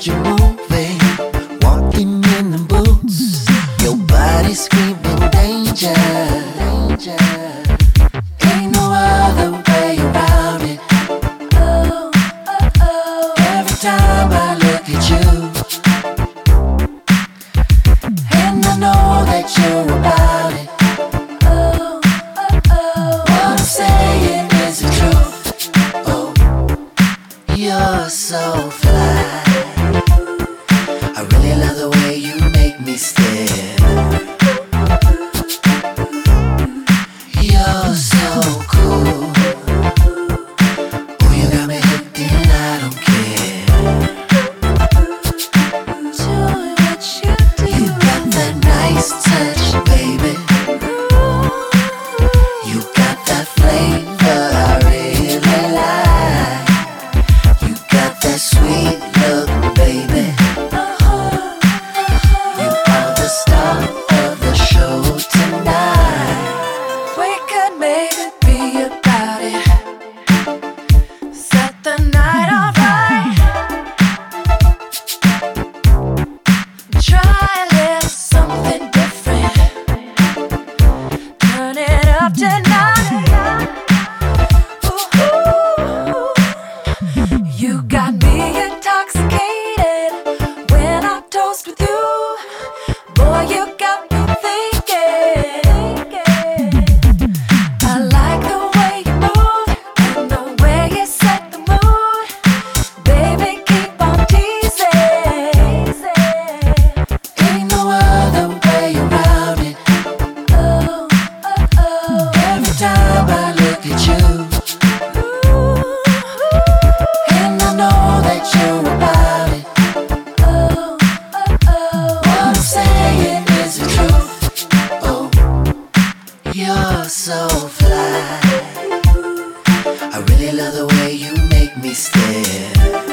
that you're moving, walking in the boots, your body screaming danger, danger. Ain't no other way around it. Oh, oh, oh. Every time I look at you, and I know that you're about it. Oh, oh, oh. What I'm saying is the truth. Oh, you're so fly. I really love the way you make me stare. You're so cool. Oh, you got me hooked and I don't care. Doing what you do. You got that nice touch, baby. You got that flavor I really like. You got that sweet look, baby. You are the star of the show tonight. We could maybe be about it. Set the night off right. Try a little something different. Turn it up tonight. Ooh, you got me intoxicated when I toast with you. Boy, you got me thinking. I like the way you move and the way you set the mood. Baby, keep on teasing. Ain't no other way around it. Oh, oh, oh. Every time I look at you, and I know that you're about it. Oh, oh, oh. What I'm saying is the truth. Oh, you're so fly. I really love the way you make me stare.